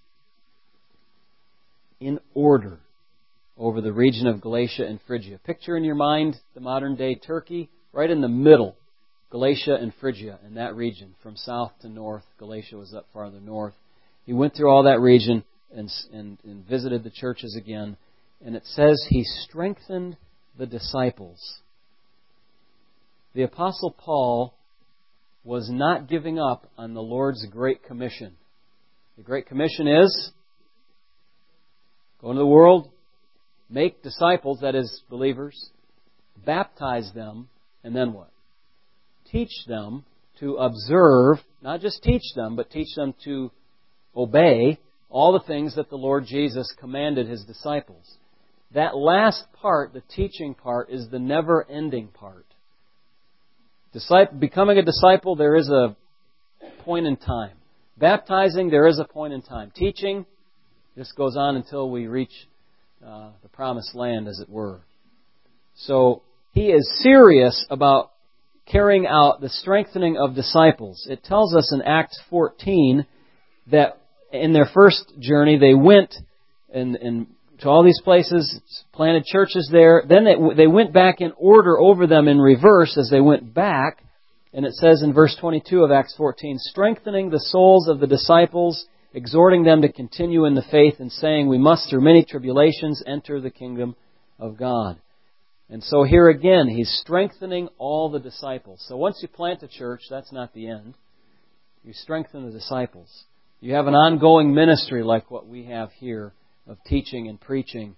Speaker 1: in order, over the region of Galatia and Phrygia. Picture in your mind the modern-day Turkey, right in the middle, Galatia and Phrygia, in that region. From south to north, Galatia was up farther north. He went through all that region and, and, and visited the churches again. And it says he strengthened the disciples. The Apostle Paul was not giving up on the Lord's Great Commission. The Great Commission is go into the world, make disciples, that is, believers, baptize them, and then what? Teach them to observe, not just teach them, but teach them to obey all the things that the Lord Jesus commanded His disciples. That last part, the teaching part, is the never-ending part. Disciple, becoming a disciple, there is a point in time. Baptizing, there is a point in time. Teaching, this goes on until we reach uh, the promised land, as it were. So, he is serious about carrying out the strengthening of disciples. It tells us in Acts fourteen that in their first journey, they went and, and to all these places, planted churches there. Then they, they went back in order over them in reverse as they went back. And it says in verse twenty-two of Acts fourteen, strengthening the souls of the disciples, exhorting them to continue in the faith, and saying, we must through many tribulations enter the kingdom of God. And so here again, he's strengthening all the disciples. So once you plant a church, that's not the end. You strengthen the disciples. You have an ongoing ministry like what we have here of teaching and preaching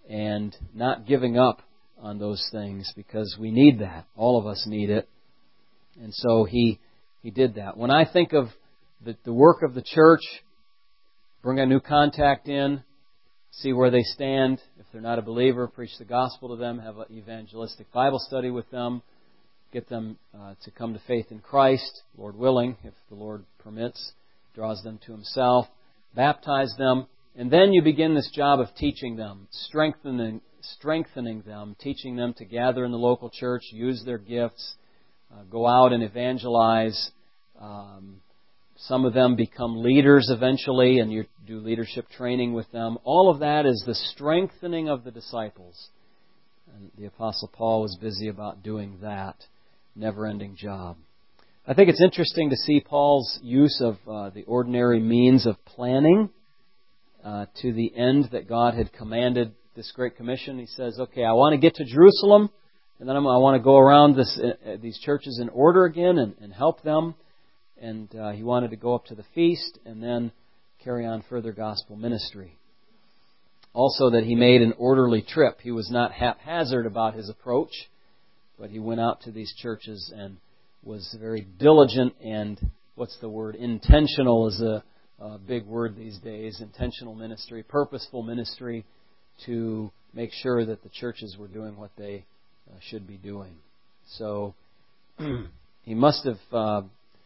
Speaker 1: and not giving up on those things, because we need that. All of us need it. And so he he did that. When I think of the, the work of the church, bring a new contact in, see where they stand. If they're not a believer, preach the gospel to them, have an evangelistic Bible study with them, get them uh, to come to faith in Christ, Lord willing, if the Lord permits, draws them to Himself, baptize them, and then you begin this job of teaching them, strengthening strengthening them, teaching them to gather in the local church, use their gifts, uh, go out and evangelize. Um, some of them become leaders eventually, and you do leadership training with them. All of that is the strengthening of the disciples. And the Apostle Paul was busy about doing that never-ending job. I think it's interesting to see Paul's use of uh, the ordinary means of planning uh, to the end that God had commanded this Great Commission. He says, okay, I want to get to Jerusalem, and then I'm, I want to go around this, uh, these churches in order again and, and help them. And uh, he wanted to go up to the feast and then carry on further gospel ministry. Also that he made an orderly trip. He was not haphazard about his approach, but he went out to these churches and was very diligent and, what's the word, intentional is a, a big word these days, intentional ministry, purposeful ministry, to make sure that the churches were doing what they uh, should be doing. So he must have uh,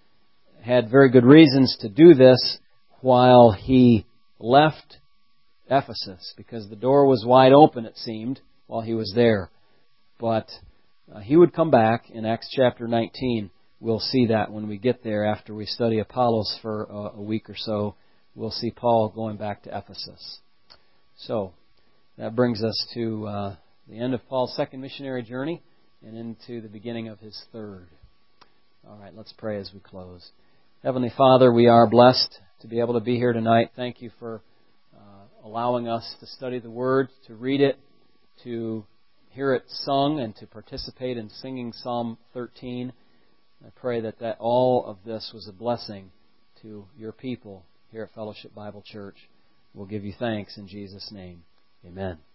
Speaker 1: had very good reasons to do this while he left Ephesus, because the door was wide open, it seemed, while he was there. But uh, he would come back in Acts chapter nineteen. We'll see that when we get there after we study Apollos for uh, a week or so. We'll see Paul going back to Ephesus. So that brings us to uh, the end of Paul's second missionary journey and into the beginning of his third. All right, let's pray as we close. Heavenly Father, we are blessed to be able to be here tonight. Thank you for uh, allowing us to study the Word, to read it, to hear it sung, and to participate in singing Psalm thirteen. I pray that, that all of this was a blessing to your people here at Fellowship Bible Church. We'll give you thanks in Jesus' name. Amen.